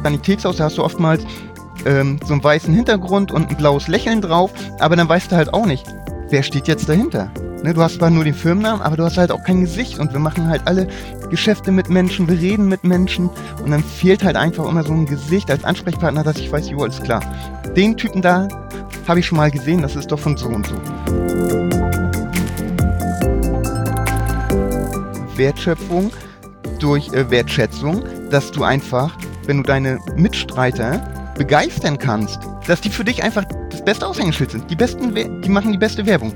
Sanitätshaus, da hast du oftmals so einen weißen Hintergrund und ein blaues Lächeln drauf, aber dann weißt du halt auch nicht, wer steht jetzt dahinter. Ne, du hast zwar nur den Firmennamen, aber du hast halt auch kein Gesicht und wir machen halt alle Geschäfte mit Menschen, wir reden mit Menschen und dann fehlt halt einfach immer so ein Gesicht als Ansprechpartner, dass ich weiß, jo, alles klar. Den Typen da habe ich schon mal gesehen, das ist doch von so und so. Wertschöpfung durch Wertschätzung, dass du einfach, wenn du deine Mitstreiter begeistern kannst, dass die für dich einfach das beste Aushängeschild sind. Die machen die beste Werbung.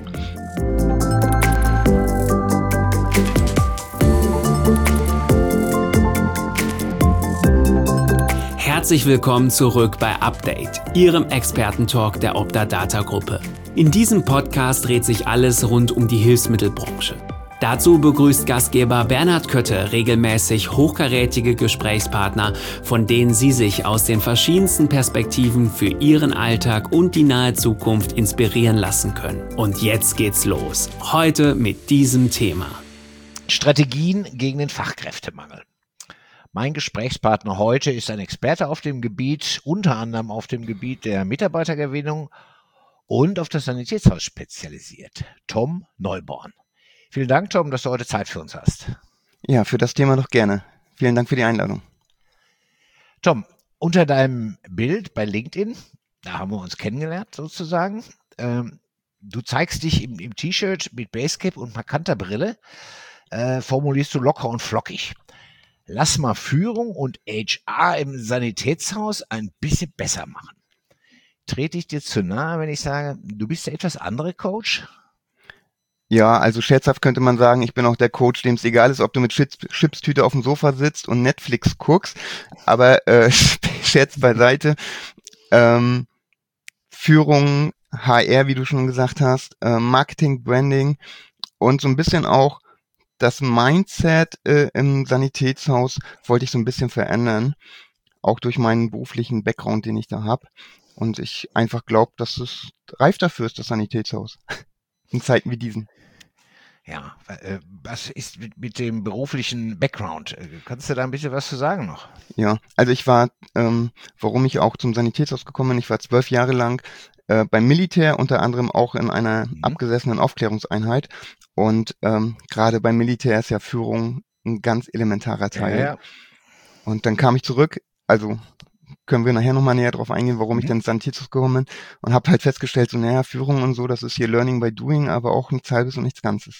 Herzlich willkommen zurück bei Update, Ihrem Expertentalk der Optadata Gruppe. In diesem Podcast dreht sich alles rund um die Hilfsmittelbranche. Dazu begrüßt Gastgeber Bernhard Kötte regelmäßig hochkarätige Gesprächspartner, von denen Sie sich aus den verschiedensten Perspektiven für Ihren Alltag und die nahe Zukunft inspirieren lassen können. Und jetzt geht's los. Heute mit diesem Thema. Strategien gegen den Fachkräftemangel. Mein Gesprächspartner heute ist ein Experte auf dem Gebiet, unter anderem auf dem Gebiet der Mitarbeitergewinnung und auf das Sanitätshaus spezialisiert. Tom Neuborn. Vielen Dank, Tom, dass du heute Zeit für uns hast. Ja, für das Thema doch gerne. Vielen Dank für die Einladung. Tom, unter deinem Bild bei LinkedIn, da haben wir uns kennengelernt sozusagen. Du zeigst dich im T-Shirt mit Basecap und markanter Brille, formulierst du locker und flockig. Lass mal Führung und HR im Sanitätshaus ein bisschen besser machen. Trete ich dir zu nahe, wenn ich sage, du bist der etwas andere Coach? Ja, also scherzhaft könnte man sagen, ich bin auch der Coach, dem es egal ist, ob du mit Chipstüte auf dem Sofa sitzt und Netflix guckst. Aber Scherz beiseite. Führung, HR, wie du schon gesagt hast, Marketing, Branding und so ein bisschen auch das Mindset im Sanitätshaus wollte ich so ein bisschen verändern. Auch durch meinen beruflichen Background, den ich da habe. Und ich einfach glaube, dass es reif dafür ist, das Sanitätshaus. In Zeiten wie diesen. Ja, was ist mit dem beruflichen Background? Kannst du da ein bisschen was zu sagen noch? Ja, also ich war, warum ich auch zum Sanitätshaus gekommen bin, ich war 12 Jahre lang beim Militär, unter anderem auch in einer abgesessenen Aufklärungseinheit. Und gerade beim Militär ist ja Führung ein ganz elementarer Teil. Ja. Und dann kam ich zurück, also können wir nachher nochmal näher drauf eingehen, warum ich dann ins Sanitätshaus gekommen bin und habe halt festgestellt, so naja, Führung und so, das ist hier Learning by Doing, aber auch nichts Halbes und nichts Ganzes.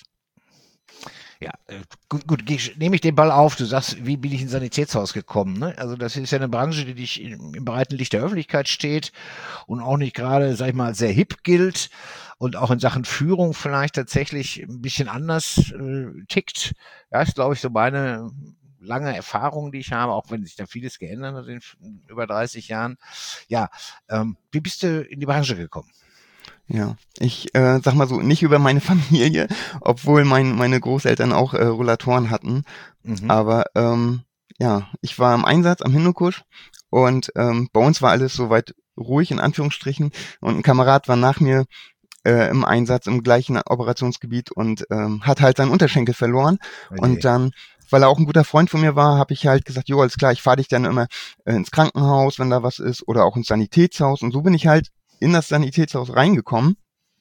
Ja, gut, nehme ich den Ball auf. Du sagst, wie bin ich ins Sanitätshaus gekommen? Ne? Also das ist ja eine Branche, die dich im breiten Licht der Öffentlichkeit steht und auch nicht gerade, sag ich mal, sehr hip gilt und auch in Sachen Führung vielleicht tatsächlich ein bisschen anders tickt. Ja, ist, glaube ich, so meine lange Erfahrung, die ich habe, auch wenn sich da vieles geändert hat in über 30 Jahren. Ja, wie bist du in die Branche gekommen? Ja, ich sag mal so, nicht über meine Familie, obwohl meine Großeltern auch Rollatoren hatten. Aber ja, ich war im Einsatz am Hindukusch und bei uns war alles soweit ruhig, in Anführungsstrichen. Und ein Kamerad war nach mir im Einsatz im gleichen Operationsgebiet und hat halt seinen Unterschenkel verloren. Okay. Und dann, weil er auch ein guter Freund von mir war, habe ich halt gesagt, jo, alles klar, ich fahre dich dann immer ins Krankenhaus, wenn da was ist, oder auch ins Sanitätshaus. Und so bin ich halt in das Sanitätshaus reingekommen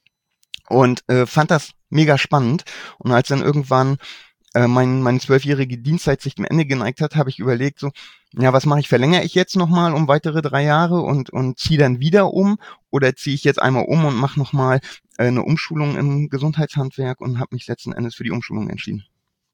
und fand das mega spannend. Und als dann irgendwann meine 12-jährige Dienstzeit sich dem Ende geneigt hat, habe ich überlegt, so, ja, was mache ich? Verlängere ich jetzt nochmal um weitere 3 Jahre und ziehe dann wieder um oder ziehe ich jetzt einmal um und mache nochmal eine Umschulung im Gesundheitshandwerk und habe mich letzten Endes für die Umschulung entschieden.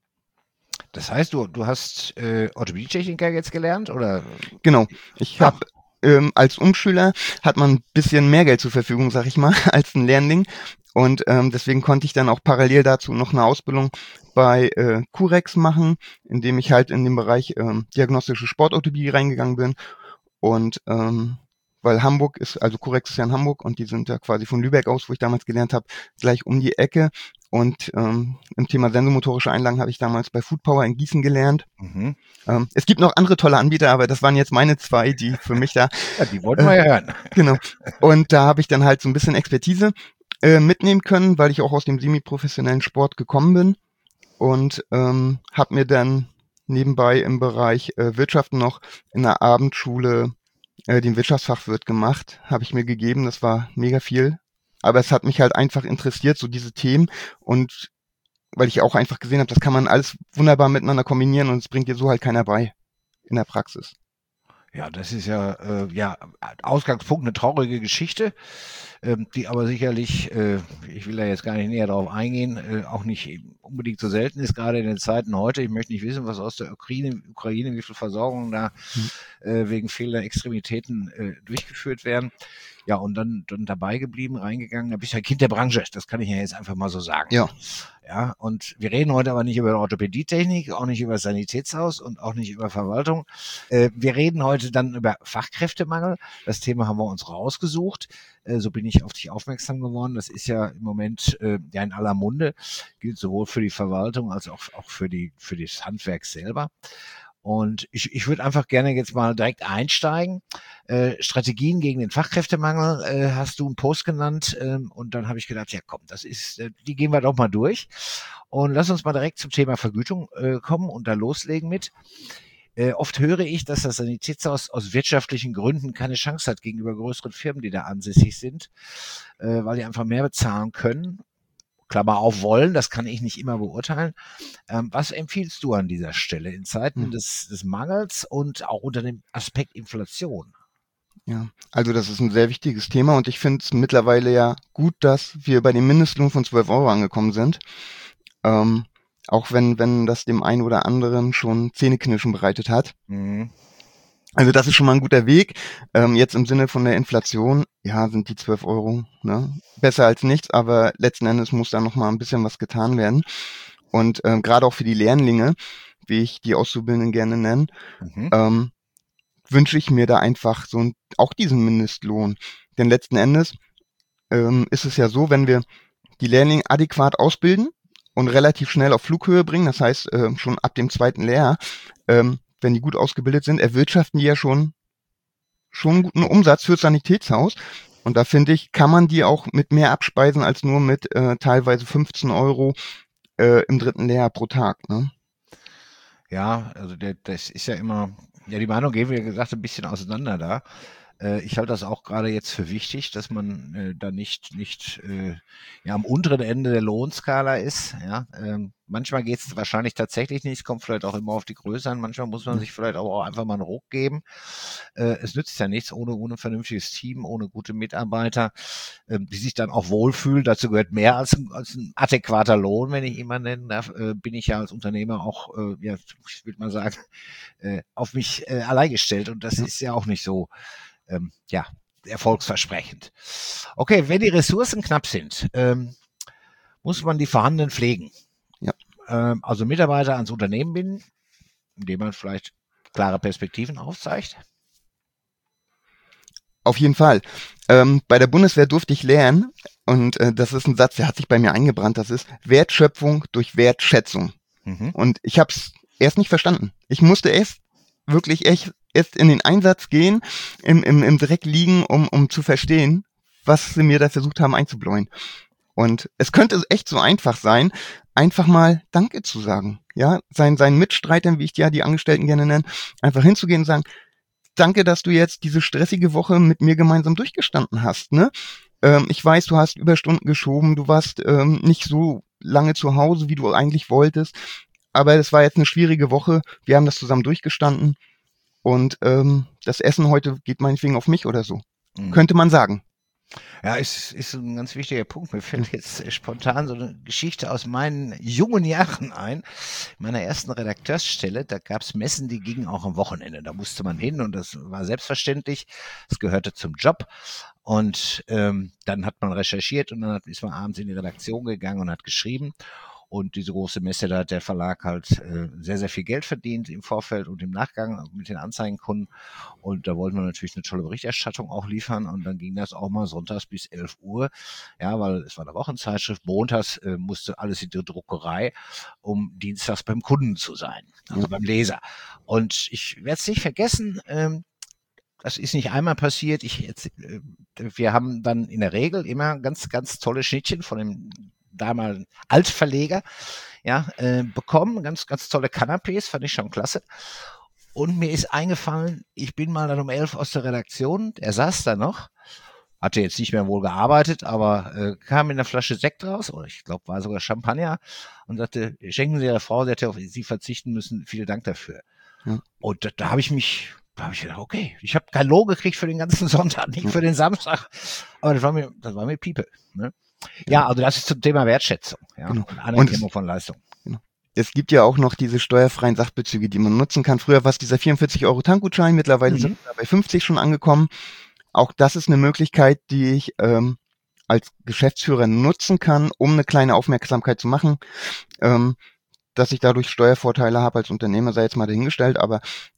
Das heißt, du hast Orthopädietechniker jetzt gelernt, oder? Genau, ich habe als Umschüler hat man ein bisschen mehr Geld zur Verfügung, sag ich mal, als ein Lehrling. Und deswegen konnte ich dann auch parallel dazu noch eine Ausbildung bei Curex machen, indem ich halt in den Bereich diagnostische Sportorthopädie reingegangen bin. Und weil Hamburg ist, also Curex ist ja in Hamburg und die sind ja quasi von Lübeck aus, wo ich damals gelernt habe, gleich um die Ecke. Und im Thema sensomotorische Einlagen habe ich damals bei Food Power in Gießen gelernt. Es gibt noch andere tolle Anbieter, aber das waren jetzt meine 2, die für mich da... Ja, die wollten wir ja hören. Genau. Und da habe ich dann halt so ein bisschen Expertise mitnehmen können, weil ich auch aus dem semi-professionellen Sport gekommen bin. Und habe mir dann nebenbei im Bereich Wirtschaft noch in der Abendschule den Wirtschaftsfachwirt gemacht, habe ich mir gegeben. Das war mega viel. Aber es hat mich halt einfach interessiert, so diese Themen. Und weil ich auch einfach gesehen habe, das kann man alles wunderbar miteinander kombinieren und es bringt dir so halt keiner bei in der Praxis. Ja, das ist ja, Ausgangspunkt eine traurige Geschichte, die aber sicherlich, ich will da jetzt gar nicht näher drauf eingehen, auch nicht unbedingt so selten ist, gerade in den Zeiten heute. Ich möchte nicht wissen, was aus der Ukraine, wie viel Versorgung da wegen fehlender Extremitäten durchgeführt werden. Ja, und dann dabei geblieben, reingegangen. Da bist du ja Kind der Branche. Das kann ich ja jetzt einfach mal so sagen. Ja. Ja, und wir reden heute aber nicht über Orthopädietechnik, auch nicht über Sanitätshaus und auch nicht über Verwaltung. Wir reden heute dann über Fachkräftemangel. Das Thema haben wir uns rausgesucht. So bin ich auf dich aufmerksam geworden. Das ist ja im Moment ja in aller Munde. Gilt sowohl für die Verwaltung als auch für das Handwerk selber. Und ich würde einfach gerne jetzt mal direkt einsteigen. Strategien gegen den Fachkräftemangel hast du einen Post genannt und dann habe ich gedacht, ja komm, die gehen wir doch mal durch. Und lass uns mal direkt zum Thema Vergütung kommen und da loslegen mit. Oft höre ich, dass das Sanitätshaus aus wirtschaftlichen Gründen keine Chance hat gegenüber größeren Firmen, die da ansässig sind, weil die einfach mehr bezahlen können. Klammer auf, wollen, das kann ich nicht immer beurteilen. Was empfiehlst du an dieser Stelle in Zeiten des Mangels und auch unter dem Aspekt Inflation? Ja, also das ist ein sehr wichtiges Thema und ich finde es mittlerweile ja gut, dass wir bei dem Mindestlohn von 12 Euro angekommen sind. Auch wenn das dem einen oder anderen schon Zähneknirschen bereitet hat. Mhm. Also das ist schon mal ein guter Weg. Jetzt im Sinne von der Inflation, ja, sind die 12 Euro besser als nichts, aber letzten Endes muss da noch mal ein bisschen was getan werden. Und gerade auch für die Lernlinge, wie ich die Auszubildenden gerne nenne, wünsche ich mir da einfach auch diesen Mindestlohn. Denn letzten Endes ist es ja so, wenn wir die Lehrlinge adäquat ausbilden und relativ schnell auf Flughöhe bringen, das heißt schon ab dem 2. Lehrjahr, wenn die gut ausgebildet sind, erwirtschaften die ja schon guten Umsatz fürs Sanitätshaus. Und da finde ich, kann man die auch mit mehr abspeisen als nur mit teilweise 15 Euro im 3. Lehrjahr pro Tag. Ne? Ja, also das ist ja immer, ja, die Meinung gehen, wie gesagt, ein bisschen auseinander da. Ich halte das auch gerade jetzt für wichtig, dass man da nicht am unteren Ende der Lohnskala ist. Ja, manchmal geht es wahrscheinlich tatsächlich nicht, kommt vielleicht auch immer auf die Größe an. Manchmal muss man sich vielleicht auch einfach mal einen Ruck geben. Es nützt ja nichts ohne ein vernünftiges Team, ohne gute Mitarbeiter, die sich dann auch wohlfühlen. Dazu gehört mehr als ein adäquater Lohn, wenn ich ihn mal nennen darf. Bin ich ja als Unternehmer auch, ich würde mal sagen, auf mich allein gestellt. Und das ist ja auch nicht so erfolgsversprechend. Okay, wenn die Ressourcen knapp sind, muss man die vorhandenen pflegen. Ja. Also Mitarbeiter ans Unternehmen binden, indem man vielleicht klare Perspektiven aufzeigt. Auf jeden Fall. Bei der Bundeswehr durfte ich lernen, und das ist ein Satz, der hat sich bei mir eingebrannt, das ist Wertschöpfung durch Wertschätzung. Und ich habe es erst nicht verstanden. Ich musste erst in den Einsatz gehen, im Dreck liegen, um zu verstehen, was sie mir da versucht haben einzubläuen. Und es könnte echt so einfach sein, einfach mal Danke zu sagen. Ja, seinen Mitstreitern, wie ich die Angestellten gerne nenne, einfach hinzugehen und sagen, danke, dass du jetzt diese stressige Woche mit mir gemeinsam durchgestanden hast. Ne? Ich weiß, du hast Überstunden geschoben, du warst nicht so lange zu Hause, wie du eigentlich wolltest. Aber es war jetzt eine schwierige Woche. Wir haben das zusammen durchgestanden. Und das Essen heute geht meinetwegen auf mich oder so. Könnte man sagen. Ja, ist ein ganz wichtiger Punkt. Mir fällt jetzt spontan so eine Geschichte aus meinen jungen Jahren ein. In meiner ersten Redakteursstelle, da gab es Messen, die gingen auch am Wochenende. Da musste man hin und das war selbstverständlich. Das gehörte zum Job. Und dann hat man recherchiert und dann ist man abends in die Redaktion gegangen und hat geschrieben. Und diese große Messe, da hat der Verlag halt sehr, sehr viel Geld verdient im Vorfeld und im Nachgang mit den Anzeigenkunden. Und da wollten wir natürlich eine tolle Berichterstattung auch liefern. Und dann ging das auch mal sonntags bis 11 Uhr. Ja, weil es war eine Wochenzeitschrift. Montags musste alles in die Druckerei, um dienstags beim Kunden zu sein, also beim Leser. Und ich werde es nicht vergessen, das ist nicht einmal passiert. Wir haben dann in der Regel immer ganz, ganz tolle Schnittchen von dem damals Altverleger ja, bekommen. Ganz, ganz tolle Canapés, fand ich schon klasse. Und mir ist eingefallen, ich bin mal dann um 11 aus der Redaktion, er saß da noch, hatte jetzt nicht mehr wohl gearbeitet, aber kam mit einer Flasche Sekt raus, oder ich glaube, war sogar Champagner, und sagte, schenken Sie Ihrer Frau, sie hätte auf Sie verzichten müssen, vielen Dank dafür. Ja. Und da habe ich gedacht, okay, ich habe kein Lohn gekriegt für den ganzen Sonntag, nicht für den Samstag, aber das war mir Piepe. Ne? Ja, also das ist zum Thema Wertschätzung, ja, genau. Und Anerkennung von Leistung. Genau. Es gibt ja auch noch diese steuerfreien Sachbezüge, die man nutzen kann. Früher war es dieser 44 € Tankgutschein, mittlerweile sind wir bei 50 schon angekommen. Auch das ist eine Möglichkeit, die ich als Geschäftsführer nutzen kann, um eine kleine Aufmerksamkeit zu machen, dass ich dadurch Steuervorteile habe als Unternehmer, sei jetzt mal dahingestellt, aber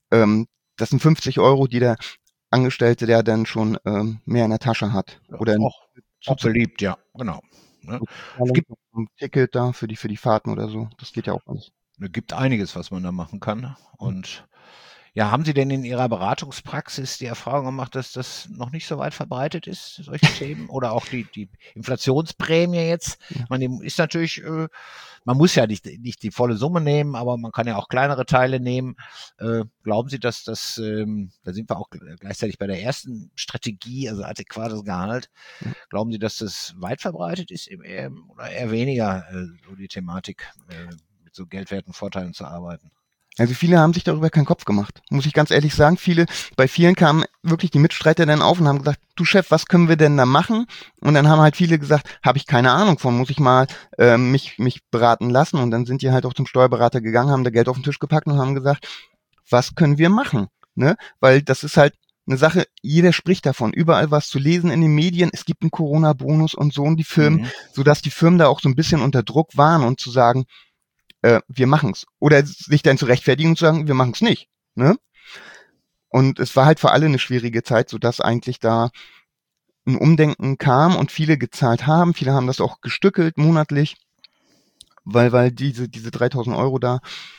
das sind 50 €, die der Angestellte, der dann schon mehr in der Tasche hat. Ja, oder auch beliebt, ja, genau. Ne? Es gibt ein Ticket da für die Fahrten oder so. Das geht ja auch alles. Es gibt einiges, was man da machen kann. Und ja, haben Sie denn in Ihrer Beratungspraxis die Erfahrung gemacht, dass das noch nicht so weit verbreitet ist, solche Themen? Oder auch die Inflationsprämie jetzt? Man ist natürlich, man muss ja nicht die volle Summe nehmen, aber man kann ja auch kleinere Teile nehmen. Glauben Sie, dass das, da sind wir auch gleichzeitig bei der ersten Strategie, also adäquates Gehalt. Glauben Sie, dass das weit verbreitet ist oder eher weniger, so die Thematik, mit so geldwerten Vorteilen zu arbeiten? Also viele haben sich darüber keinen Kopf gemacht, muss ich ganz ehrlich sagen. Bei vielen kamen wirklich die Mitstreiter dann auf und haben gesagt, du Chef, was können wir denn da machen? Und dann haben halt viele gesagt, habe ich keine Ahnung von, muss ich mal mich beraten lassen. Und dann sind die halt auch zum Steuerberater gegangen, haben da Geld auf den Tisch gepackt und haben gesagt, was können wir machen? Ne? Weil das ist halt eine Sache, jeder spricht davon, überall was zu lesen in den Medien, es gibt einen Corona-Bonus und so, und die Firmen, sodass die Firmen da auch so ein bisschen unter Druck waren und zu sagen, wir machen's. Oder sich dann zu rechtfertigen und zu sagen, wir machen's nicht. Ne? Und es war halt für alle eine schwierige Zeit, sodass eigentlich da ein Umdenken kam und viele gezahlt haben. Viele haben das auch gestückelt monatlich, weil diese 3.000 € da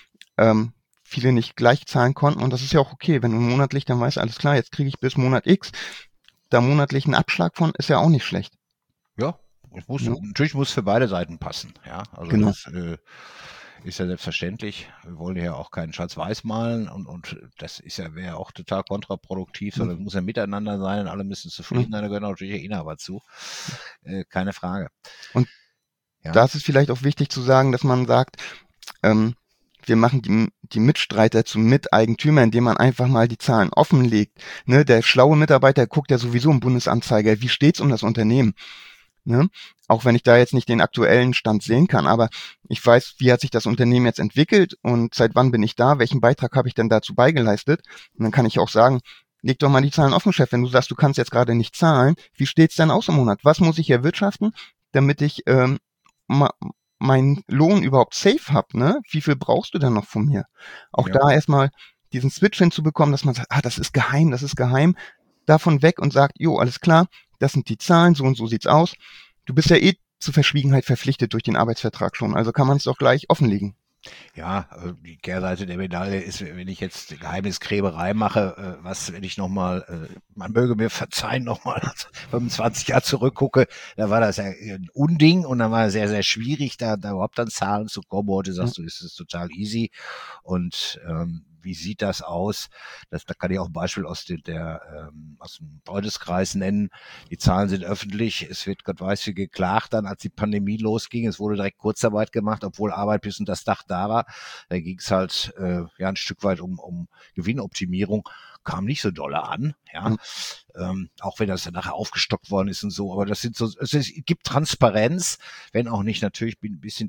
viele nicht gleich zahlen konnten. Und das ist ja auch okay, wenn du monatlich dann weißt, alles klar, jetzt kriege ich bis Monat X da monatlich einen Abschlag von, ist ja auch nicht schlecht. Ja, natürlich muss für beide Seiten passen. Ja, also genau. Das ist ja selbstverständlich. Wir wollen ja auch keinen Schwarz-Weiß malen und das wäre auch total kontraproduktiv, sondern es muss ja miteinander sein und alle müssen zufrieden sein, da gehören natürlich die Inhaber zu. Keine Frage. Und da ist es vielleicht auch wichtig zu sagen, dass man sagt, wir machen die Mitstreiter zu Miteigentümern, indem man einfach mal die Zahlen offenlegt. Ne? Der schlaue Mitarbeiter guckt ja sowieso im Bundesanzeiger, wie steht's um das Unternehmen. Ne? Auch wenn ich da jetzt nicht den aktuellen Stand sehen kann, aber ich weiß, wie hat sich das Unternehmen jetzt entwickelt und seit wann bin ich da, welchen Beitrag habe ich denn dazu beigeleistet? Und dann kann ich auch sagen, leg doch mal die Zahlen offen, Chef, wenn du sagst, du kannst jetzt gerade nicht zahlen, wie steht's denn aus im Monat? Was muss ich erwirtschaften, damit ich meinen Lohn überhaupt safe habe? Ne? Wie viel brauchst du denn noch von mir? Auch da erstmal diesen Switch hinzubekommen, dass man sagt, das ist geheim, davon weg und sagt, jo, alles klar, das sind die Zahlen, so und so sieht's aus. Du bist ja zur Verschwiegenheit verpflichtet durch den Arbeitsvertrag schon, also kann man es doch gleich offenlegen. Ja, die Kehrseite der Medaille ist, wenn ich jetzt Geheimniskrämerei mache, wenn ich nochmal, man möge mir verzeihen, nochmal 25 Jahre zurückgucke, da war das ja ein Unding und dann war es sehr, sehr schwierig, da überhaupt an Zahlen zu kommen. Heute sagst du, ist es total easy. Und wie sieht das aus? Da kann ich auch ein Beispiel aus dem Freundeskreis nennen. Die Zahlen sind öffentlich. Es wird Gott weiß wie geklagt dann, als die Pandemie losging. Es wurde direkt Kurzarbeit gemacht, obwohl Arbeit bis unter das Dach da war. Da ging es halt ein Stück weit um Gewinnoptimierung. Kam nicht so dolle an, ja. Auch wenn das dann nachher aufgestockt worden ist und so. Aber es gibt Transparenz, wenn auch nicht natürlich ein bisschen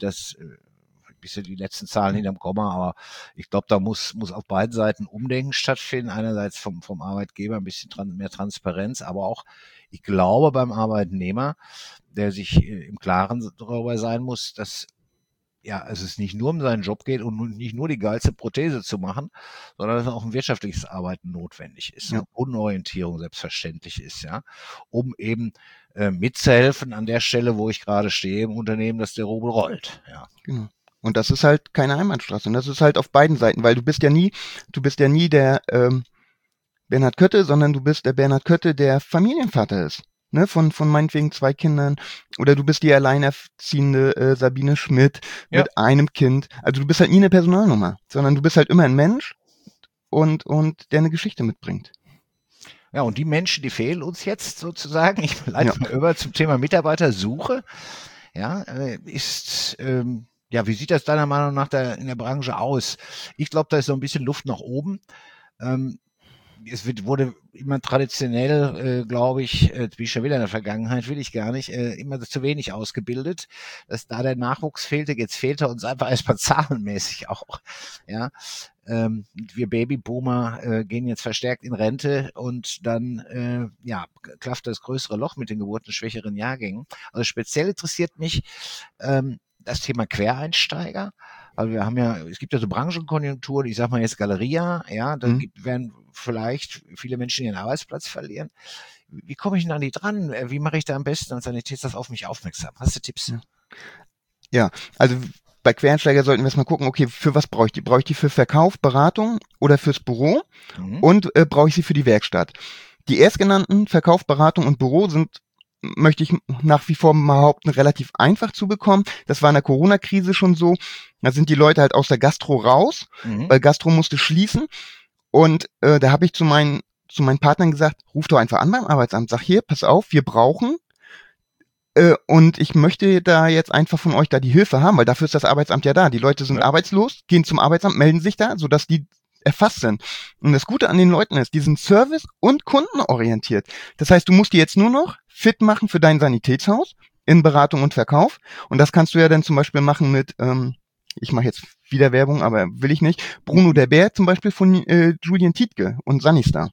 die letzten Zahlen hinterm Komma, aber ich glaube, da muss auf beiden Seiten Umdenken stattfinden. Einerseits vom Arbeitgeber ein bisschen mehr Transparenz, aber auch, ich glaube, beim Arbeitnehmer, der sich im Klaren darüber sein muss, dass es nicht nur um seinen Job geht und nicht nur die geilste Prothese zu machen, sondern dass auch ein wirtschaftliches Arbeiten notwendig ist und Umorientierung selbstverständlich ist, ja, um eben mitzuhelfen an der Stelle, wo ich gerade stehe im Unternehmen, dass der Rubel rollt, ja. Genau. Und das ist halt keine Einbahnstraße. Und das ist halt auf beiden Seiten, weil du bist ja nie der Bernhard Kötte, sondern du bist der Bernhard Kötte, der Familienvater ist. ne, von meinetwegen 2 Kindern, oder du bist die alleinerziehende Sabine Schmidt mit einem Kind. Also du bist halt nie eine Personalnummer, sondern du bist halt immer ein Mensch und der eine Geschichte mitbringt. Ja, und die Menschen, die fehlen uns jetzt sozusagen. Ich leite mal über zum Thema Mitarbeitersuche. Ja, wie sieht das deiner Meinung nach in der Branche aus? Ich glaube, da ist so ein bisschen Luft nach oben. Wurde immer traditionell, glaube ich, wie schon wieder in der Vergangenheit, will ich gar nicht, immer zu wenig ausgebildet, dass da der Nachwuchs fehlte. Jetzt fehlte uns einfach erstmal zahlenmäßig auch. Ja, wir Babyboomer gehen jetzt verstärkt in Rente und dann klafft das größere Loch mit den geburtenschwächeren Jahrgängen. Also speziell interessiert mich das Thema Quereinsteiger. Also es gibt ja so Branchenkonjunkturen, ich sag mal jetzt Galeria, ja, da werden vielleicht viele Menschen ihren Arbeitsplatz verlieren. Wie komme ich denn an die dran? Wie mache ich da am besten als Sanitätsgast auf mich aufmerksam? Hast du Tipps? Ja, also bei Quereinsteiger sollten wir erstmal gucken, okay, für was brauche ich die? Brauche ich die für Verkauf, Beratung oder fürs Büro? Und brauche ich sie für die Werkstatt? Die erstgenannten, Verkauf, Beratung und Büro, möchte ich nach wie vor behaupten, relativ einfach zu bekommen. Das war in der Corona-Krise schon so. Da sind die Leute halt aus der Gastro raus, weil Gastro musste schließen. Und da habe ich zu meinen Partnern gesagt, ruf doch einfach an beim Arbeitsamt. Sag hier, pass auf, wir brauchen und ich möchte da jetzt einfach von euch da die Hilfe haben, weil dafür ist das Arbeitsamt ja da. Die Leute sind arbeitslos, gehen zum Arbeitsamt, melden sich da, sodass die erfasst sind. Und das Gute an den Leuten ist, die sind service- und kundenorientiert. Das heißt, du musst die jetzt nur noch fit machen für dein Sanitätshaus in Beratung und Verkauf. Und das kannst du ja dann zum Beispiel machen mit, ich mache jetzt wieder Werbung, aber will ich nicht, Bruno der Bär zum Beispiel von Julian Tietke und Sunnystar.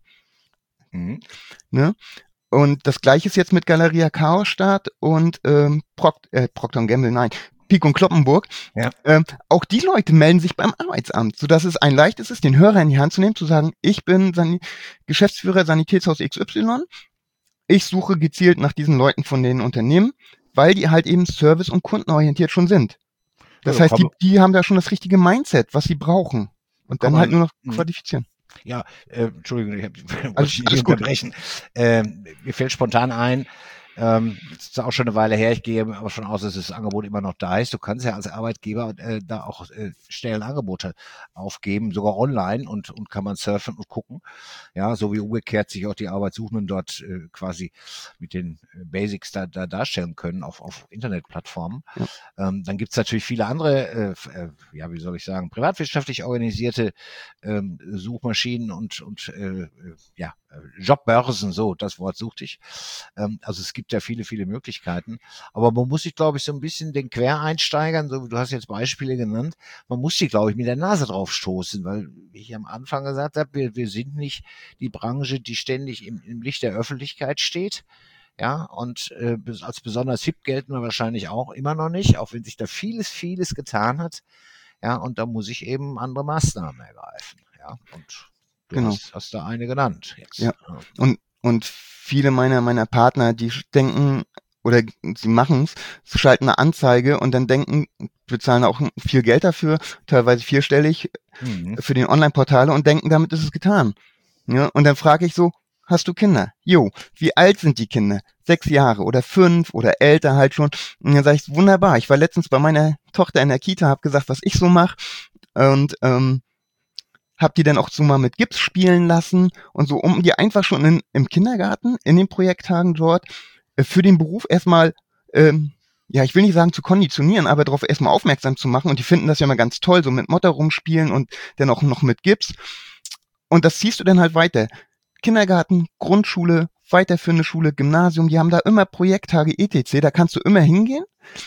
Ne? Und das Gleiche ist jetzt mit Galeria Chaosstadt und Procter & Gamble, nein, Pieck und Kloppenburg. Ja. Auch die Leute melden sich beim Arbeitsamt, sodass es ein leichtes ist, den Hörer in die Hand zu nehmen, zu sagen, ich bin Geschäftsführer Sanitätshaus XY, ich suche gezielt nach diesen Leuten von den Unternehmen, weil die halt eben service- und kundenorientiert schon sind. Das heißt, die haben da schon das richtige Mindset, was sie brauchen. Und dann halt nur noch qualifizieren. Ja, Entschuldigung, ich wollte nicht unterbrechen. Mir fällt spontan ein, das ist auch schon eine Weile her, ich gehe aber schon aus, dass das Angebot immer noch da ist. Du kannst ja als Arbeitgeber da auch Stellenangebote aufgeben, sogar online und kann man surfen und gucken. Ja, so wie umgekehrt sich auch die Arbeitssuchenden dort quasi mit den Basics da darstellen können auf Internetplattformen. Ja. Dann gibt's natürlich viele andere, wie soll ich sagen, privatwirtschaftlich organisierte Suchmaschinen und Jobbörsen, so, das Wort suchte ich. Also es gibt ja viele, viele Möglichkeiten. Aber man muss sich, glaube ich, so ein bisschen den Quereinsteigern, so wie du hast jetzt Beispiele genannt, man muss sich, glaube ich, mit der Nase drauf stoßen, weil, wie ich am Anfang gesagt habe, wir sind nicht die Branche, die ständig im Licht der Öffentlichkeit steht. Ja, und als besonders hip gelten wir wahrscheinlich auch immer noch nicht, auch wenn sich da vieles, vieles getan hat. Ja, und da muss ich eben andere Maßnahmen ergreifen. Ja, und du hast da eine genannt jetzt. Ja. Und viele meiner Partner, die denken, oder sie machen es, sie schalten eine Anzeige und dann denken, bezahlen auch viel Geld dafür, teilweise 4-stellig für den Online-Portale und denken, damit ist es getan. Ja, und dann frage ich so, hast du Kinder? Jo, wie alt sind die Kinder? 6 Jahre oder 5 oder älter halt schon. Und dann sage ich, wunderbar, ich war letztens bei meiner Tochter in der Kita, habe gesagt, was ich so mache und hab die dann auch so mal mit Gips spielen lassen und so, um die einfach schon im Kindergarten, in den Projekttagen dort, für den Beruf erstmal, ich will nicht sagen zu konditionieren, aber darauf erstmal aufmerksam zu machen. Und die finden das ja mal ganz toll, so mit Motter rumspielen und dann auch noch mit Gips. Und das ziehst du dann halt weiter. Kindergarten, Grundschule, weiterführende Schule, Gymnasium, die haben da immer Projekttage etc. Da kannst du immer hingehen,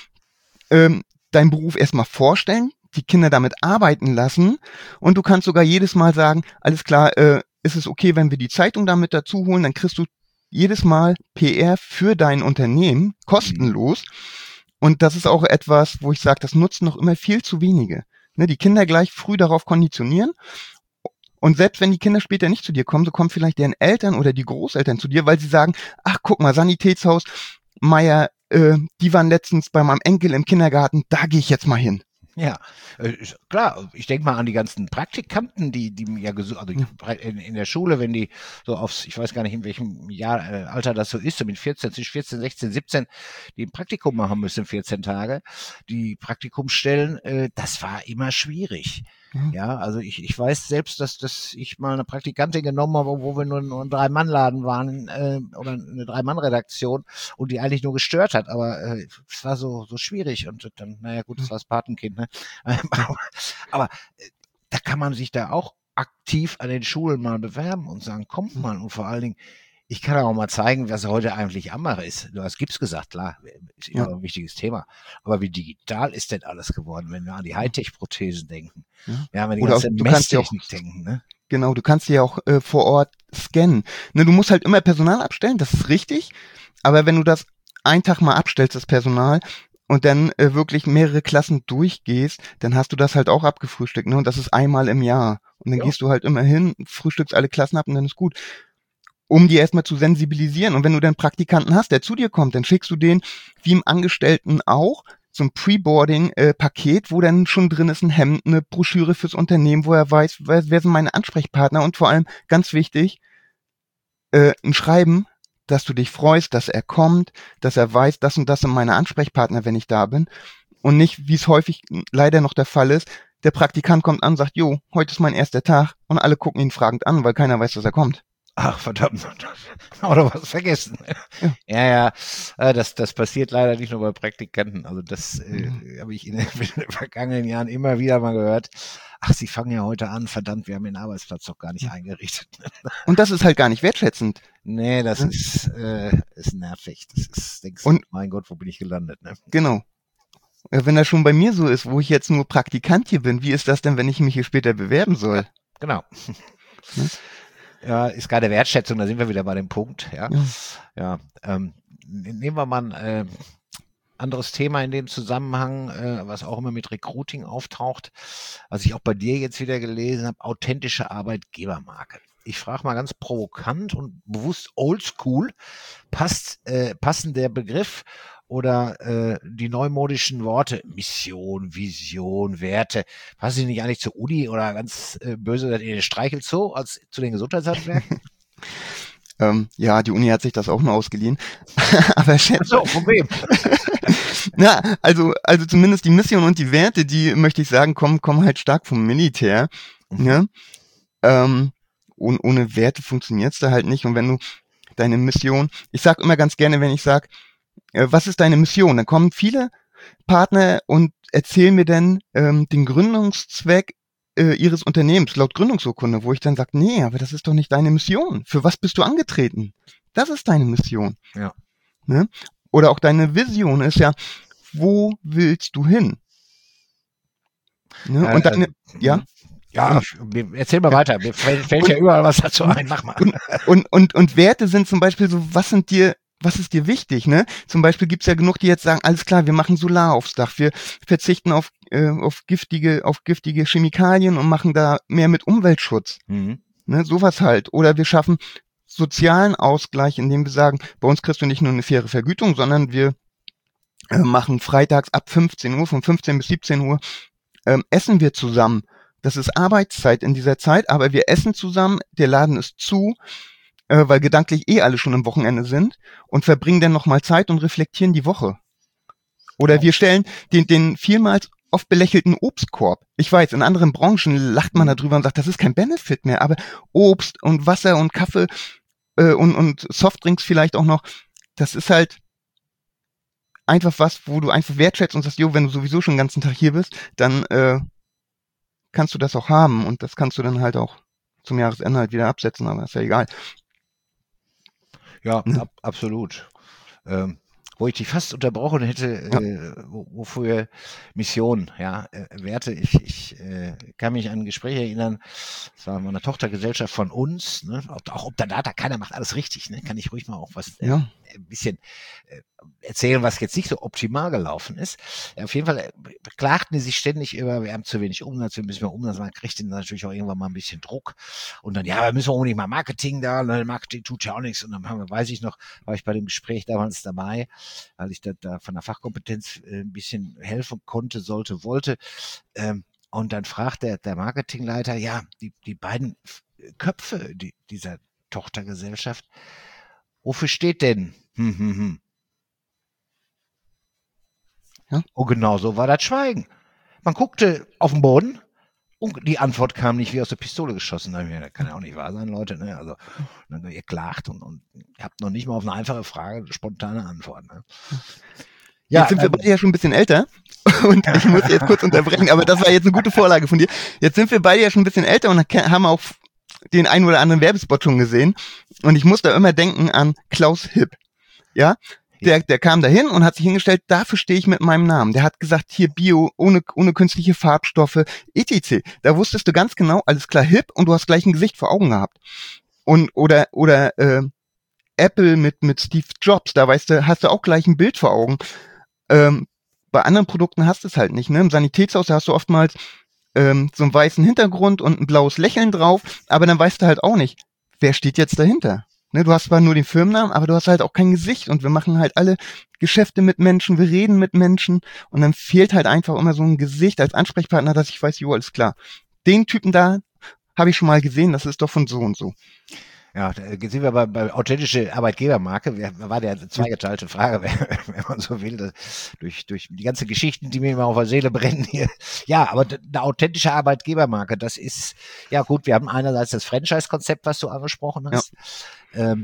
deinen Beruf erstmal vorstellen, die Kinder damit arbeiten lassen und du kannst sogar jedes Mal sagen, alles klar, ist es okay, wenn wir die Zeitung damit dazu holen, dann kriegst du jedes Mal PR für dein Unternehmen kostenlos und das ist auch etwas, wo ich sage, das nutzen noch immer viel zu wenige. Ne, die Kinder gleich früh darauf konditionieren und selbst wenn die Kinder später nicht zu dir kommen, so kommen vielleicht deren Eltern oder die Großeltern zu dir, weil sie sagen, ach guck mal, Sanitätshaus, Meier, die waren letztens bei meinem Enkel im Kindergarten, da gehe ich jetzt mal hin. Ja, klar, ich denke mal an die ganzen Praktikanten, die ja in der Schule, wenn die so ich weiß gar nicht, in welchem Alter das so ist, so mit 14, 16, 17, die ein Praktikum machen müssen, 14 Tage, die Praktikumsstellen, das war immer schwierig. Ja, also ich weiß selbst, dass ich mal eine Praktikantin genommen habe, wo wir nur ein Drei-Mann-Laden waren, oder eine Drei-Mann-Redaktion und die eigentlich nur gestört hat, aber es war so schwierig und dann, naja gut, das war das Patenkind, ne? Aber da kann man sich da auch aktiv an den Schulen mal bewerben und sagen, kommt mal, und vor allen Dingen, ich kann auch mal zeigen, was heute eigentlich Ammer ist. Du hast Gips gesagt, klar, ist immer ein wichtiges Thema. Aber wie digital ist denn alles geworden, wenn wir an die Hightech-Prothesen denken? Ja, wenn wir die ganze Messtechnik denken, ne? Genau, du kannst die ja auch vor Ort scannen. Ne, du musst halt immer Personal abstellen, das ist richtig. Aber wenn du das einen Tag mal abstellst, das Personal, und dann wirklich mehrere Klassen durchgehst, dann hast du das halt auch abgefrühstückt, ne? Und das ist einmal im Jahr. Und dann gehst du halt immer hin, frühstückst alle Klassen ab und dann ist gut. Um die erstmal zu sensibilisieren. Und wenn du dann Praktikanten hast, der zu dir kommt, dann schickst du den, wie im Angestellten auch, so ein Pre-Boarding-Paket, wo dann schon drin ist ein Hemd, eine Broschüre fürs Unternehmen, wo er weiß, wer sind meine Ansprechpartner, und vor allem, ganz wichtig, ein Schreiben, dass du dich freust, dass er kommt, dass er weiß, das und das sind meine Ansprechpartner, wenn ich da bin. Und nicht, wie es häufig leider noch der Fall ist, der Praktikant kommt an und sagt, jo, heute ist mein erster Tag, und alle gucken ihn fragend an, weil keiner weiß, dass er kommt. Ach, verdammt. Oder was vergessen. Ja, das passiert leider nicht nur bei Praktikanten. Also das habe ich in den vergangenen Jahren immer wieder mal gehört. Ach, Sie fangen ja heute an, verdammt, wir haben den Arbeitsplatz doch gar nicht eingerichtet. Und das ist halt gar nicht wertschätzend. Nee, das ist nervig. Das ist, denkst du, mein Gott, wo bin ich gelandet? Ne? Genau. Wenn das schon bei mir so ist, wo ich jetzt nur Praktikant hier bin, wie ist das denn, wenn ich mich hier später bewerben soll? Genau. Ja, ist gerade Wertschätzung, da sind wir wieder bei dem Punkt. Ja. Nehmen wir mal ein anderes Thema in dem Zusammenhang, was auch immer mit Recruiting auftaucht, was ich auch bei dir jetzt wieder gelesen habe: authentische Arbeitgebermarke. Ich frage mal ganz provokant und bewusst oldschool, passen der Begriff oder die neumodischen Worte Mission, Vision, Werte, passen die nicht eigentlich zur Uni oder ganz böse in den Streichelzoo als zu den Gesundheitshandwerken? Ja, die Uni hat sich das auch nur ausgeliehen. Aber so, von wem? Na, also zumindest die Mission und die Werte, die, möchte ich sagen, kommen halt stark vom Militär. Ne? Und ohne Werte funktioniert's da halt nicht. Und wenn du deine Mission, ich sag immer ganz gerne, wenn ich sag, was ist deine Mission? Dann kommen viele Partner und erzählen mir dann den Gründungszweck ihres Unternehmens laut Gründungsurkunde, wo ich dann sage, nee, aber das ist doch nicht deine Mission. Für was bist du angetreten? Das ist deine Mission. Ja. Ne? Oder auch deine Vision ist ja, wo willst du hin? Ne? Und deine, ja? Ja, erzähl mal weiter. Mir fällt ja überall was dazu ein. Mach mal. Und Werte sind zum Beispiel so, was ist dir wichtig, ne? Zum Beispiel gibt's ja genug, die jetzt sagen, alles klar, wir machen Solar aufs Dach, wir verzichten auf giftige Chemikalien und machen da mehr mit Umweltschutz. Ne? Sowas halt. Oder wir schaffen sozialen Ausgleich, indem wir sagen, bei uns kriegst du nicht nur eine faire Vergütung, sondern wir machen freitags ab 15 Uhr, von 15 bis 17 Uhr, essen wir zusammen. Das ist Arbeitszeit in dieser Zeit, aber wir essen zusammen, der Laden ist zu, weil gedanklich alle schon am Wochenende sind, und verbringen dann nochmal Zeit und reflektieren die Woche. Oder wir stellen den vielmals oft belächelten Obstkorb. Ich weiß, in anderen Branchen lacht man darüber und sagt, das ist kein Benefit mehr, aber Obst und Wasser und Kaffee und Softdrinks vielleicht auch noch, das ist halt einfach was, wo du einfach wertschätzt und sagst, jo, wenn du sowieso schon den ganzen Tag hier bist, dann kannst du das auch haben, und das kannst du dann halt auch zum Jahresende halt wieder absetzen, aber ist ja egal. Ja, absolut. Wo ich dich fast unterbrochen hätte, wofür Mission, Werte. Ich kann mich an ein Gespräch erinnern, das war eine Tochtergesellschaft von uns, ne? Auch Optadata, keiner macht alles richtig, ne? Kann ich ruhig mal auch was ein bisschen erzählen, was jetzt nicht so optimal gelaufen ist. Auf jeden Fall beklagten die sich ständig über, wir haben zu wenig Umsatz, wir müssen mehr Umsatz machen, kriegt dann natürlich auch irgendwann mal ein bisschen Druck. Und dann, wir müssen unbedingt mal Marketing da, Marketing tut ja auch nichts. Und dann weiß ich noch, war ich bei dem Gespräch damals dabei. weil ich da von der Fachkompetenz ein bisschen helfen konnte, wollte. Und dann fragt der Marketingleiter, ja, die beiden Köpfe dieser Tochtergesellschaft, wofür steht denn? Ja. Und genau so war das Schweigen. Man guckte auf den Boden und die Antwort kam nicht wie aus der Pistole geschossen. Da hab ich mir gedacht, das kann ja auch nicht wahr sein, Leute. Ne? Also, ihr klagt und ihr habt noch nicht mal auf eine einfache Frage eine spontane Antwort. Ne? Ja, jetzt sind wir beide ja schon ein bisschen älter und ich muss jetzt kurz unterbrechen, aber das war jetzt eine gute Vorlage von dir. Jetzt sind wir beide ja schon ein bisschen älter und haben auch den einen oder anderen Werbespot schon gesehen und ich muss da immer denken an Klaus Hipp. Ja, der kam da hin und hat sich hingestellt, dafür stehe ich mit meinem Namen. Der hat gesagt, hier Bio, ohne künstliche Farbstoffe, etc. Da wusstest du ganz genau, alles klar, Hipp, und du hast gleich ein Gesicht vor Augen gehabt. Und oder Apple mit Steve Jobs, da weißt du, hast du auch gleich ein Bild vor Augen. Bei anderen Produkten hast du es halt nicht, ne? Im Sanitätshaus hast du oftmals so einen weißen Hintergrund und ein blaues Lächeln drauf, aber dann weißt du halt auch nicht, wer steht jetzt dahinter. Ne, du hast zwar nur den Firmennamen, aber du hast halt auch kein Gesicht und wir machen halt alle Geschäfte mit Menschen, wir reden mit Menschen und dann fehlt halt einfach immer so ein Gesicht als Ansprechpartner, dass ich weiß, jo, alles klar. Den Typen da habe ich schon mal gesehen, das ist doch von so und so. Ja, da sind wir bei authentische Arbeitgebermarke. War der zweigeteilte Frage, wenn man so will, durch die ganzen Geschichten, die mir immer auf der Seele brennen hier. Ja, aber eine authentische Arbeitgebermarke, das ist, ja gut, wir haben einerseits das Franchise-Konzept, was du angesprochen hast. Ja.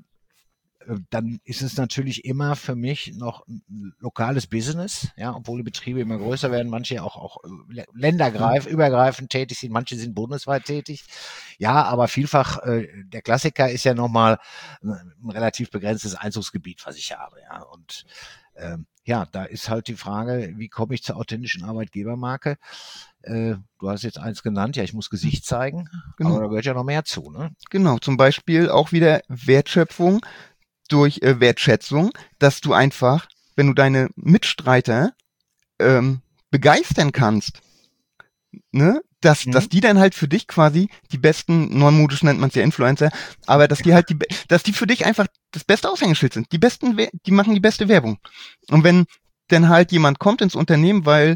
Dann ist es natürlich immer für mich noch ein lokales Business, ja, obwohl die Betriebe immer größer werden, manche auch länderübergreifend tätig sind, manche sind bundesweit tätig. Ja, aber vielfach, der Klassiker ist ja nochmal ein relativ begrenztes Einzugsgebiet, was ich habe, ja. Und ja, da ist halt die Frage, wie komme ich zur authentischen Arbeitgebermarke? Du hast jetzt eins genannt, ja, ich muss Gesicht zeigen, genau. Aber da gehört ja noch mehr zu, ne? Genau, zum Beispiel auch wieder Wertschöpfung durch Wertschätzung, dass du einfach, wenn du deine Mitstreiter begeistern kannst, ne, dass die dann halt für dich quasi die besten, neumodisch nennt man es ja Influencer, aber dass die halt dass die für dich einfach das beste Aushängeschild sind, die machen die beste Werbung. Und wenn dann halt jemand kommt ins Unternehmen, weil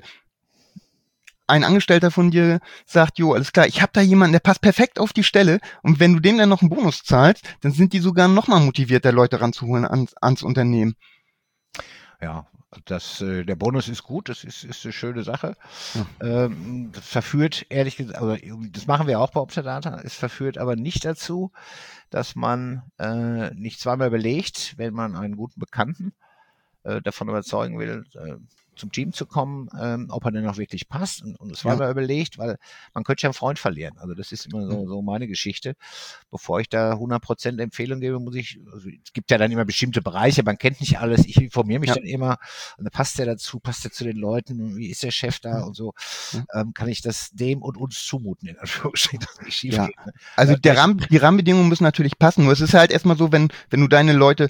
ein Angestellter von dir sagt, jo, alles klar, ich habe da jemanden, der passt perfekt auf die Stelle und wenn du dem dann noch einen Bonus zahlst, dann sind die sogar noch mal motiviert, da Leute ranzuholen ans Unternehmen. Ja, der Bonus ist gut, das ist eine schöne Sache. Ja. Das verführt, ehrlich gesagt, also das machen wir auch bei Optadata, es verführt aber nicht dazu, dass man nicht zweimal überlegt, wenn man einen guten Bekannten davon überzeugen will, zum Team zu kommen, ob er denn auch wirklich passt und es war mir überlegt, weil man könnte ja einen Freund verlieren. Also das ist immer so meine Geschichte. Bevor ich da 100% Empfehlung gebe, also es gibt ja dann immer bestimmte Bereiche, man kennt nicht alles, ich informiere mich dann immer und dann passt der dazu, passt der zu den Leuten, wie ist der Chef da und so, kann ich das dem und uns zumuten, in Anführungsstrichen, dass nicht schief geht. Ne? Also die Rahmenbedingungen müssen natürlich passen, nur es ist halt erstmal so, wenn du deine Leute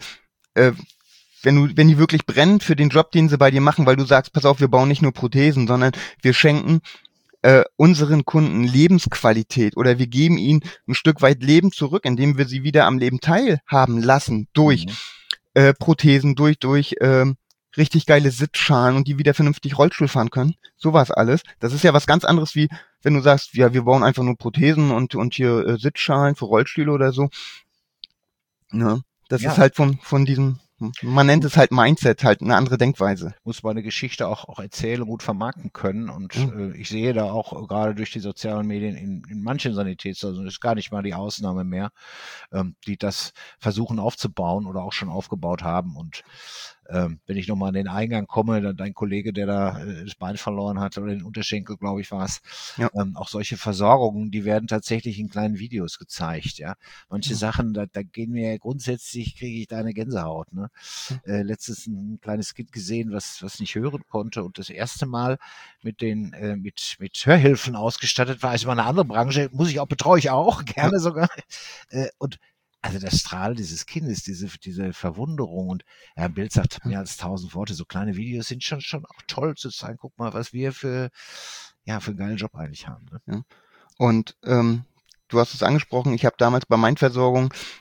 wenn die wirklich brennen für den Job, den sie bei dir machen, weil du sagst, pass auf, wir bauen nicht nur Prothesen, sondern wir schenken unseren Kunden Lebensqualität oder wir geben ihnen ein Stück weit Leben zurück, indem wir sie wieder am Leben teilhaben lassen durch Prothesen, durch richtig geile Sitzschalen und die wieder vernünftig Rollstuhl fahren können. Sowas alles. Das ist ja was ganz anderes wie, wenn du sagst, ja, wir bauen einfach nur Prothesen und hier Sitzschalen für Rollstühle oder so. Ja, das ist halt von diesem, man nennt es halt Mindset, halt eine andere Denkweise. Muss man eine Geschichte auch erzählen und gut vermarkten können. Und ich sehe da auch gerade durch die sozialen Medien in manchen Sanitätshäusern, das ist gar nicht mal die Ausnahme mehr, die das versuchen aufzubauen oder auch schon aufgebaut haben. Und wenn ich nochmal an den Eingang komme, dein Kollege, der da das Bein verloren hat oder den Unterschenkel, glaube ich, war es, auch solche Versorgungen, die werden tatsächlich in kleinen Videos gezeigt. Ja, manche Sachen, da gehen mir grundsätzlich, kriege ich da eine Gänsehaut. Ne? Letztens ein kleines Kind gesehen, was nicht hören konnte und das erste Mal mit Hörhilfen ausgestattet war. Also mal eine andere Branche, betreue ich auch, gerne sogar. Und also der Strahl dieses Kindes, diese Verwunderung und ein Bild sagt mehr als 1000 Worte. So kleine Videos sind schon auch toll zu zeigen. Guck mal, was wir für einen geilen Job eigentlich haben. Ne? Ja. Und du hast es angesprochen, ich habe damals bei Mindversorgung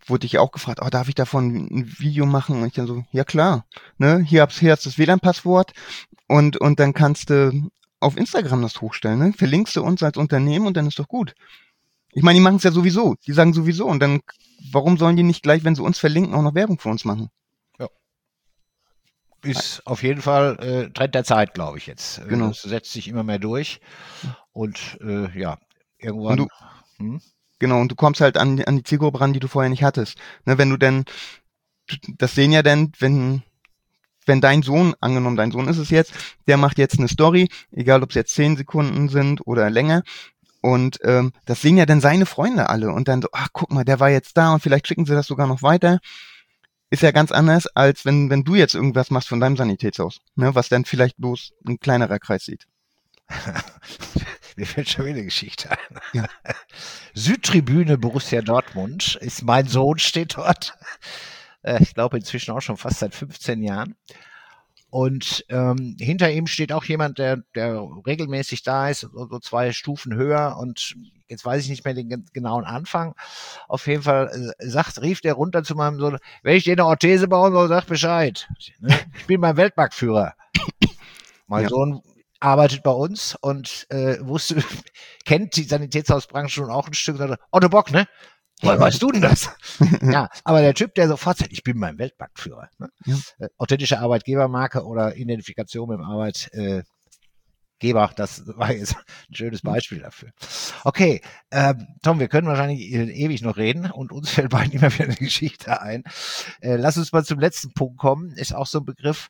wurde ich auch gefragt, darf ich davon ein Video machen? Und ich dann so, ja klar, ne, hier hast das WLAN-Passwort und dann kannst du auf Instagram das hochstellen, ne? Verlinkst du uns als Unternehmen und dann ist doch gut. Ich meine, die machen es ja sowieso, die sagen sowieso und dann, warum sollen die nicht gleich, wenn sie uns verlinken, auch noch Werbung für uns machen? Ja. Ist auf jeden Fall Trend der Zeit, glaube ich jetzt. Genau. Das setzt sich immer mehr durch und irgendwann... Genau, und du kommst halt an die Zielgruppe ran, die du vorher nicht hattest. Ne, wenn du denn, das sehen ja dann, wenn dein Sohn, angenommen dein Sohn ist es jetzt, der macht jetzt eine Story, egal ob es jetzt 10 Sekunden sind oder länger, und das sehen ja dann seine Freunde alle und dann so, ach guck mal, der war jetzt da und vielleicht schicken sie das sogar noch weiter. Ist ja ganz anders, als wenn du jetzt irgendwas machst von deinem Sanitätshaus, ne, was dann vielleicht bloß ein kleinerer Kreis sieht. Mir fällt schon wieder eine Geschichte ein. Ja. Südtribüne Borussia Dortmund ist mein Sohn, steht dort. Ich glaube inzwischen auch schon fast seit 15 Jahren. Und hinter ihm steht auch jemand, der regelmäßig da ist, so 2 Stufen höher. Und jetzt weiß ich nicht mehr den genauen Anfang. Auf jeden Fall rief der runter zu meinem Sohn, wenn ich dir eine Orthese bauen soll, sag Bescheid. Ich bin mein Weltmarktführer. Mein Sohn arbeitet bei uns und kennt die Sanitätshausbranche schon auch ein Stück. Sagt, Otto Bock, ne? Woher weißt du denn das? Ja, aber der Typ, der sofort sagt, ich bin mein Weltmarktführer. Ne? Ja. Authentische Arbeitgebermarke oder Identifikation mit dem Arbeitgeber, das war jetzt ein schönes Beispiel dafür. Okay, Tom, wir können wahrscheinlich ewig noch reden und uns fällt beiden immer wieder eine Geschichte ein. Lass uns mal zum letzten Punkt kommen. Ist auch so ein Begriff,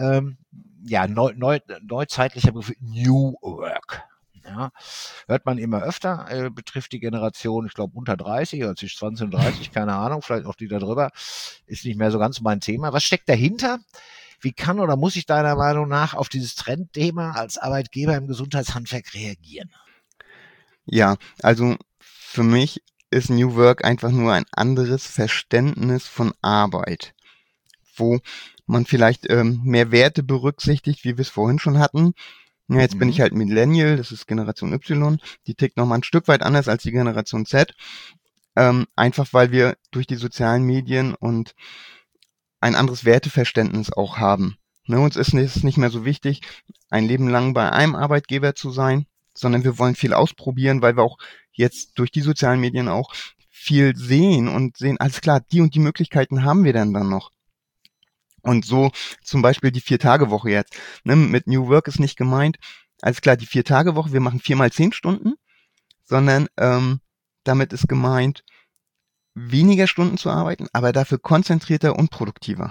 neuzeitlicher Begriff, New Work. Ja, hört man immer öfter, betrifft die Generation, ich glaube, unter 30 oder zwischen 20 und 30, keine Ahnung, vielleicht auch die da drüber, ist nicht mehr so ganz mein Thema. Was steckt dahinter? Wie kann oder muss ich deiner Meinung nach auf dieses Trendthema als Arbeitgeber im Gesundheitshandwerk reagieren? Ja, also für mich ist New Work einfach nur ein anderes Verständnis von Arbeit, wo man vielleicht mehr Werte berücksichtigt, wie wir es vorhin schon hatten. Ja, jetzt bin ich halt Millennial, das ist Generation Y, die tickt nochmal ein Stück weit anders als die Generation Z, einfach weil wir durch die sozialen Medien und ein anderes Werteverständnis auch haben. Ne, uns ist es nicht mehr so wichtig, ein Leben lang bei einem Arbeitgeber zu sein, sondern wir wollen viel ausprobieren, weil wir auch jetzt durch die sozialen Medien auch viel sehen und sehen, alles klar, die und die Möglichkeiten haben wir dann noch. Und so zum Beispiel die 4-Tage-Woche jetzt. Ne, mit New Work ist nicht gemeint, alles klar, die 4-Tage-Woche, wir machen 4 mal 10 Stunden, sondern damit ist gemeint, weniger Stunden zu arbeiten, aber dafür konzentrierter und produktiver.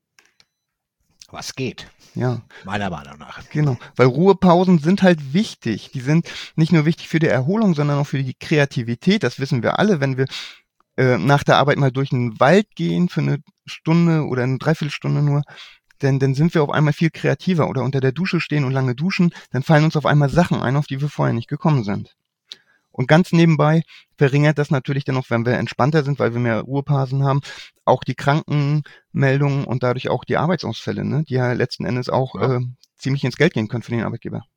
Was geht? Ja. Meiner Meinung nach. Genau, weil Ruhepausen sind halt wichtig. Die sind nicht nur wichtig für die Erholung, sondern auch für die Kreativität. Das wissen wir alle, wenn wir nach der Arbeit mal durch den Wald gehen für eine Stunde oder eine Dreiviertelstunde nur, dann sind wir auf einmal viel kreativer oder unter der Dusche stehen und lange duschen, dann fallen uns auf einmal Sachen ein, auf die wir vorher nicht gekommen sind. Und ganz nebenbei verringert das natürlich dann auch, wenn wir entspannter sind, weil wir mehr Ruhepausen haben, auch die Krankenmeldungen und dadurch auch die Arbeitsausfälle, ne, die ja letzten Endes auch ziemlich ins Geld gehen können für den Arbeitgeber.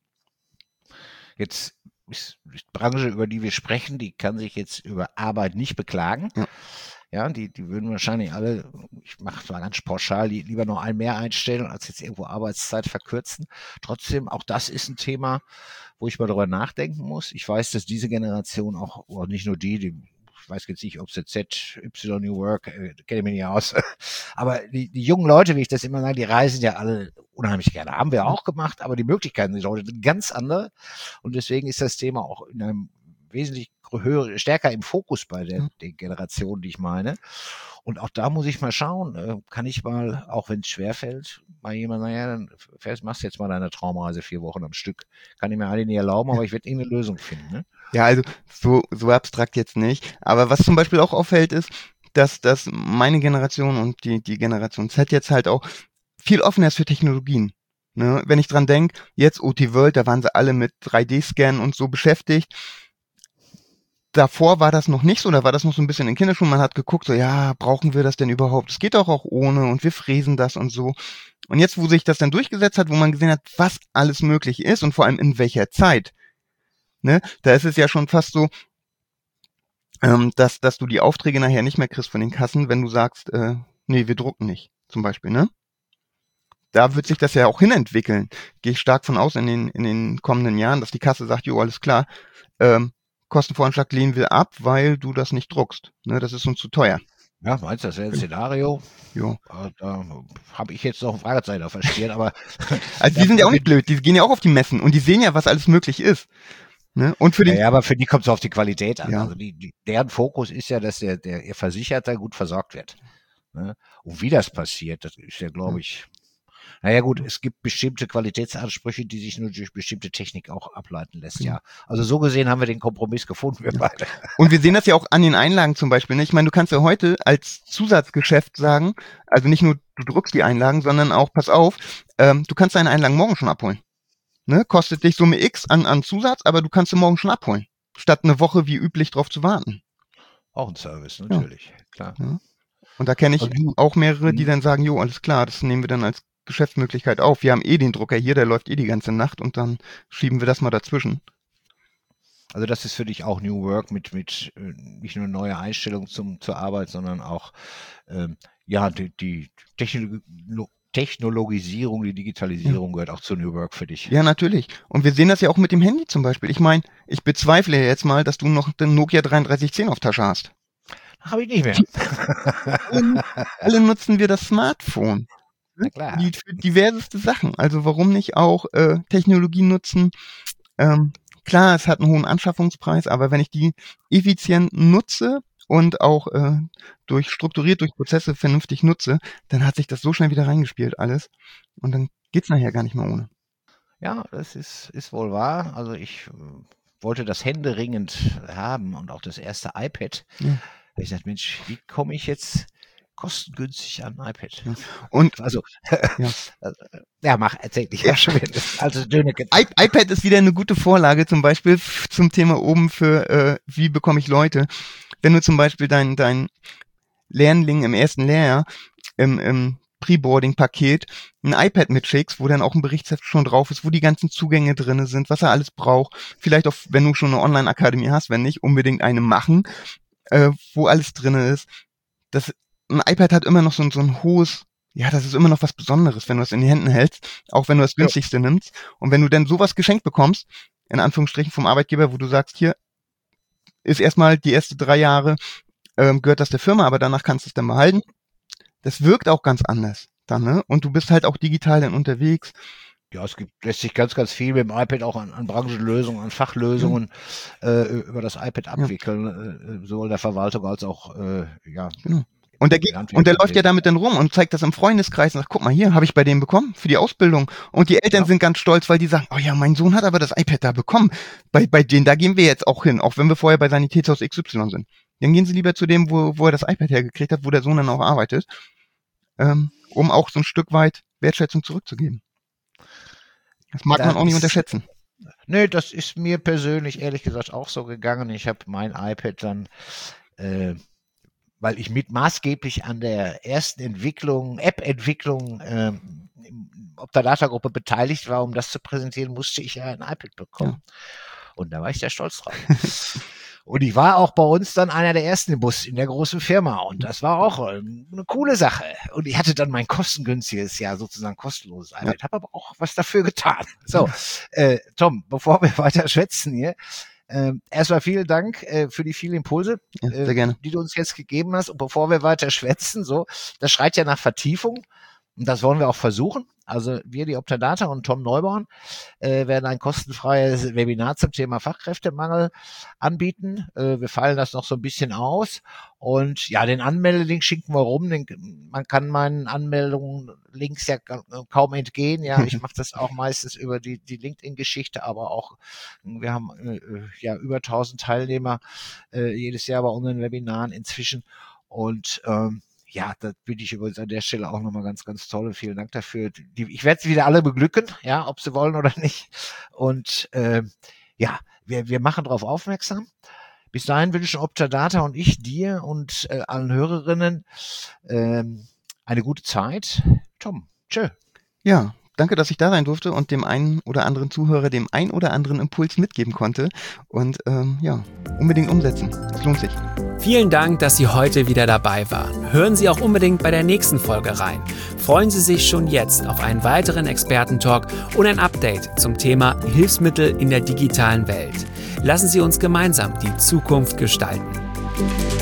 Jetzt ist die Branche, über die wir sprechen, die kann sich jetzt über Arbeit nicht beklagen. Ja, die würden wahrscheinlich alle, ich mache es mal ganz pauschal, lieber noch einen mehr einstellen, als jetzt irgendwo Arbeitszeit verkürzen. Trotzdem, auch das ist ein Thema, wo ich mal darüber nachdenken muss. Ich weiß, dass diese Generation auch, oder nicht nur die ich weiß jetzt nicht, ob es Z, Y, New Work, kenne ich mich nicht aus. Aber die jungen Leute, wie ich das immer sage, die reisen ja alle unheimlich gerne. Haben wir auch gemacht, aber die Möglichkeiten sind heute ganz andere. Und deswegen ist das Thema auch in einem wesentlich stärker im Fokus bei der Generation, die ich meine. Und auch da muss ich mal schauen, kann ich mal, auch wenn es schwerfällt, mal jemand, naja, dann machst du jetzt mal deine Traumreise 4 Wochen am Stück. Kann ich mir alle nicht erlauben, aber ich werde irgendeine Lösung finden. Ne? Ja, also so abstrakt jetzt nicht. Aber was zum Beispiel auch auffällt, ist, dass meine Generation und die Generation Z jetzt halt auch viel offener ist für Technologien. Ne? Wenn ich dran denke, jetzt OT World, da waren sie alle mit 3D-Scannen und so beschäftigt. Davor war das noch nicht so, da war das noch so ein bisschen in Kinderschuhen. Man hat geguckt, so, ja, brauchen wir das denn überhaupt? Es geht doch auch ohne und wir fräsen das und so. Und jetzt, wo sich das dann durchgesetzt hat, wo man gesehen hat, was alles möglich ist und vor allem in welcher Zeit, ne, da ist es ja schon fast so, dass du die Aufträge nachher nicht mehr kriegst von den Kassen, wenn du sagst, nee, wir drucken nicht, zum Beispiel, ne? Da wird sich das ja auch hinentwickeln. Gehe ich stark von aus in den kommenden Jahren, dass die Kasse sagt, jo, alles klar, Kostenvoranschlag lehnen wir ab, weil du das nicht druckst. Ne, das ist uns zu teuer. Ja, meinst du, das wäre ein Szenario? Jo. Da habe ich jetzt noch ein Fragezeichen auf verstehen, aber. Also die sind ja auch nicht blöd, die gehen ja auch auf die Messen und die sehen ja, was alles möglich ist. Ne? Und für ja, aber für die kommt es auf die Qualität an. Ja. Also deren Fokus ist ja, dass der Versicherter gut versorgt wird. Ne? Und wie das passiert, das ist ja, glaube ich. Naja gut, es gibt bestimmte Qualitätsansprüche, die sich nur durch bestimmte Technik auch ableiten lässt, ja. Also so gesehen haben wir den Kompromiss gefunden, wir beide. Und wir sehen das ja auch an den Einlagen zum Beispiel. Ne? Ich meine, du kannst ja heute als Zusatzgeschäft sagen, also nicht nur du druckst die Einlagen, sondern auch, pass auf, du kannst deine Einlagen morgen schon abholen. Ne? Kostet dich Summe X an Zusatz, aber du kannst sie morgen schon abholen, statt eine Woche wie üblich drauf zu warten. Auch ein Service, natürlich, klar. Ja. Und da kenne ich auch mehrere, die dann sagen, jo, alles klar, das nehmen wir dann als Geschäftsmöglichkeit auf. Wir haben den Drucker hier, der läuft die ganze Nacht und dann schieben wir das mal dazwischen. Also das ist für dich auch New Work mit nicht nur neue Einstellungen zur Arbeit, sondern auch die Technologisierung, die Digitalisierung gehört auch zu New Work für dich. Ja, natürlich. Und wir sehen das ja auch mit dem Handy zum Beispiel. Ich meine, ich bezweifle ja jetzt mal, dass du noch den Nokia 3310 auf Tasche hast. Habe ich nicht mehr. Alle nutzen wir das Smartphone. Na klar. Für diverseste Sachen. Also warum nicht auch Technologie nutzen? Klar, es hat einen hohen Anschaffungspreis, aber wenn ich die effizient nutze und auch strukturiert durch Prozesse vernünftig nutze, dann hat sich das so schnell wieder reingespielt alles. Und dann geht's nachher gar nicht mehr ohne. Ja, das ist wohl wahr. Also ich wollte das händeringend haben und auch das erste iPad. Ja. Ich dachte, Mensch, wie komme ich jetzt kostengünstig an ein iPad? Ja. Und also, erzähl dich ja schon wieder. Also iPad ist wieder eine gute Vorlage, zum Beispiel zum Thema oben für wie bekomme ich Leute. Wenn du zum Beispiel dein Lernling im ersten Lehrjahr im Pre-Boarding-Paket ein iPad mitschickst, wo dann auch ein Berichtsheft schon drauf ist, wo die ganzen Zugänge drinne sind, was er alles braucht. Vielleicht auch, wenn du schon eine Online-Akademie hast, wenn nicht, unbedingt eine machen, wo alles drinne ist. Ein iPad hat immer noch so ein hohes, ja, das ist immer noch was Besonderes, wenn du es in die Händen hältst, auch wenn du das günstigste nimmst. Und wenn du dann sowas geschenkt bekommst, in Anführungsstrichen vom Arbeitgeber, wo du sagst, hier ist erstmal die ersten 3 Jahre, gehört das der Firma, aber danach kannst du es dann behalten. Das wirkt auch ganz anders dann, ne? Und du bist halt auch digital dann unterwegs. Ja, lässt sich ganz, ganz viel mit dem iPad auch an Branchenlösungen, an Fachlösungen über das iPad abwickeln, sowohl in der Verwaltung als auch, Genau. Und der läuft ja damit dann rum und zeigt das im Freundeskreis und sagt, guck mal, hier habe ich bei denen bekommen für die Ausbildung. Und die Eltern sind ganz stolz, weil die sagen, oh ja, mein Sohn hat aber das iPad da bekommen. Bei denen, da gehen wir jetzt auch hin, auch wenn wir vorher bei Sanitätshaus XY sind. Dann gehen sie lieber zu dem, wo er das iPad hergekriegt hat, wo der Sohn dann auch arbeitet, um auch so ein Stück weit Wertschätzung zurückzugeben. Das mag man auch nicht unterschätzen. Nö, das ist mir persönlich ehrlich gesagt auch so gegangen. Ich habe mein iPad dann, weil ich maßgeblich an der ersten App-Entwicklung ob der Datagruppe beteiligt war, um das zu präsentieren, musste ich ja ein iPad bekommen. Ja. Und da war ich sehr stolz drauf. Und ich war auch bei uns dann einer der ersten im Bus in der großen Firma. Und das war auch eine coole Sache. Und ich hatte dann mein kostengünstiges, ja sozusagen kostenloses iPad. Habe aber auch was dafür getan. So, Tom, bevor wir weiter schwätzen hier, erstmal vielen Dank für die vielen Impulse, sehr gerne, die du uns jetzt gegeben hast. Und bevor wir weiter schwätzen, so, das schreit ja nach Vertiefung. Und das wollen wir auch versuchen. Also wir, die Optadata und Tom Neuborn, werden ein kostenfreies Webinar zum Thema Fachkräftemangel anbieten. Wir fallen das noch so ein bisschen aus. Und ja, den Anmeldelink schicken wir rum. Man kann meinen Anmeldungen Links ja kaum entgehen. Ja, ich mache das auch meistens über die LinkedIn-Geschichte, aber auch, wir haben über 1000 Teilnehmer jedes Jahr bei unseren Webinaren inzwischen. Und ja, das bin ich übrigens an der Stelle auch nochmal ganz, ganz toll. Vielen Dank dafür. Ich werde sie wieder alle beglücken, ja, ob sie wollen oder nicht. Und wir machen darauf aufmerksam. Bis dahin wünschen Optadata und ich dir und allen Hörerinnen eine gute Zeit. Tom, tschö. Ja, danke, dass ich da sein durfte und dem einen oder anderen Zuhörer dem ein oder anderen Impuls mitgeben konnte. Und unbedingt umsetzen. Es lohnt sich. Vielen Dank, dass Sie heute wieder dabei waren. Hören Sie auch unbedingt bei der nächsten Folge rein. Freuen Sie sich schon jetzt auf einen weiteren Expertentalk und ein Update zum Thema Hilfsmittel in der digitalen Welt. Lassen Sie uns gemeinsam die Zukunft gestalten.